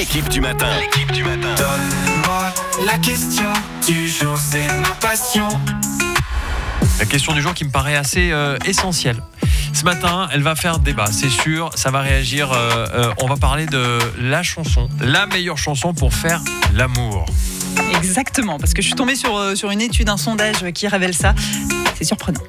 L'équipe du matin. Donne-moi la question du jour, c'est ma passion. La question du jour qui me paraît assez essentielle. Ce matin, elle va faire débat, c'est sûr, ça va réagir. On va parler de la chanson, la meilleure chanson pour faire l'amour. Exactement, parce que je suis tombée sur une étude, un sondage qui révèle ça. C'est surprenant.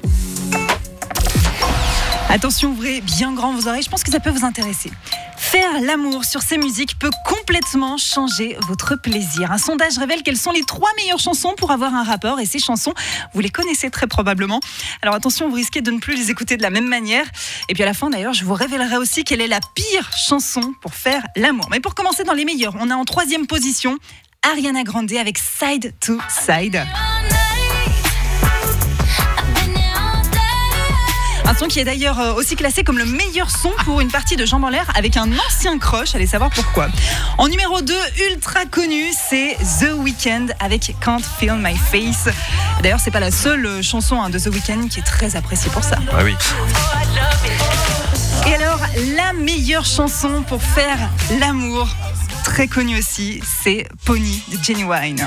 Attention, ouvrez bien grand vos oreilles, je pense que ça peut vous intéresser. Faire l'amour sur ces musiques peut complètement changer votre plaisir. Un sondage révèle quelles sont les 3 meilleures chansons pour avoir un rapport, et ces chansons, vous les connaissez très probablement. Alors attention, vous risquez de ne plus les écouter de la même manière. Et puis à la fin d'ailleurs, je vous révélerai aussi quelle est la pire chanson pour faire l'amour. Mais pour commencer dans les meilleures, on a en 3e position Ariana Grande avec Side to Side. Un son qui est d'ailleurs aussi classé comme le meilleur son pour une partie de Jambes en l'air avec un ancien crush, allez savoir pourquoi. En numéro 2, ultra connu, c'est The Weeknd avec Can't Feel My Face. D'ailleurs, c'est pas la seule chanson de The Weeknd qui est très appréciée pour ça. Ah oui. Et alors, la meilleure chanson pour faire l'amour, très connue aussi, c'est Pony de Genuine.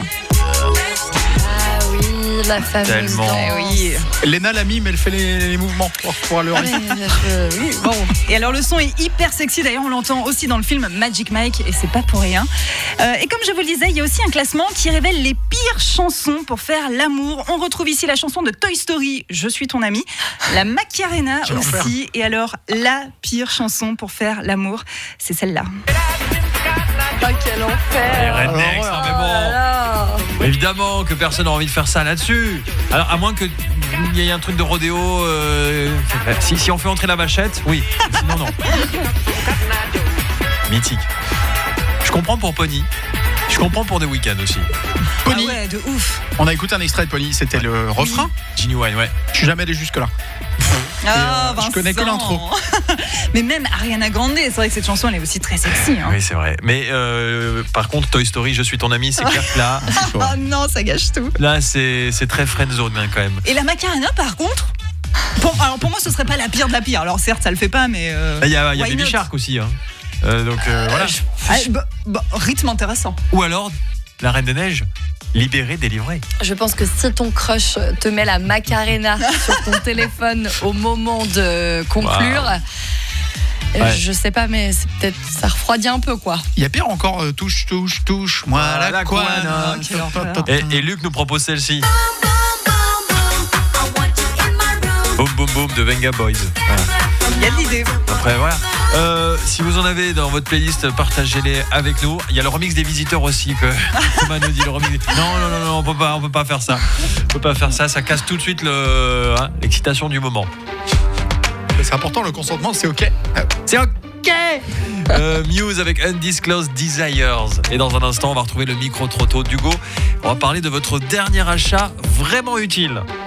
La fameuse Tellement. danse. Oui. Léna l'a mis, mais elle fait les mouvements pour le rythme. Oui, bon. Et alors le son est hyper sexy, d'ailleurs on l'entend aussi dans le film Magic Mike et c'est pas pour rien. Et comme je vous le disais, il y a aussi un classement qui révèle les pires chansons pour faire l'amour. On retrouve ici la chanson de Toy Story, Je suis ton ami, la Macarena Quel aussi, enfer. et alors la pire chanson pour faire l'amour, c'est celle-là. Oh, quel Les enfer. rednecks, Alors, hein, mais bon. Évidemment que personne n'a envie de faire ça là-dessus. Alors, à moins qu'il y ait un truc de rodéo. Si on fait entrer la vachette, oui. Sinon, non. Mythique. Je comprends pour Pony. Je comprends pour The Weeknd aussi. Pony, Ah ouais, de ouf. on a écouté un extrait de Pony, c'était le refrain. Genuine, ouais. Je suis jamais allé jusque-là. Ah, je connais que Vincent. l'intro. Mais même Ariana Grande, c'est vrai que cette chanson elle est aussi très sexy. Hein. Oui, c'est vrai. Mais par contre, Toy Story, Je suis ton ami, c'est clair que là, Oh non, ça gâche tout. là c'est très friendzone hein, quand même. Et la Macarena, par contre, pour moi, ce serait pas la pire de la pire. Alors certes, ça le fait pas, mais Il y a why Baby not? Shark aussi. Hein. Donc voilà. Rythme intéressant. Ou alors, La Reine des Neiges, Libérée, délivrée. Je pense que si ton crush te met la Macarena sur ton téléphone au moment de conclure, Ouais. je sais pas, mais c'est peut-être ça refroidit un peu quoi. Il y a pire encore, touche, moi Ah, la la couane. couane. Quel enfer. Et Luc nous propose celle-ci. Boom Boom Boom de Venga Boys. Voilà. Il y a de l'idée. Après voilà. Si vous en avez dans votre playlist, partagez-les avec nous. Il y a le remix des Visiteurs aussi que Thomas nous dit le remix. Non, on peut pas faire ça. On peut pas faire ça, ça casse tout de suite l'excitation du moment. C'est important, le consentement, c'est ok. C'est ok. Muse avec Undisclosed Desires. Et dans un instant, on va retrouver le micro-trotto d'Hugo. On va parler de votre dernier achat vraiment utile.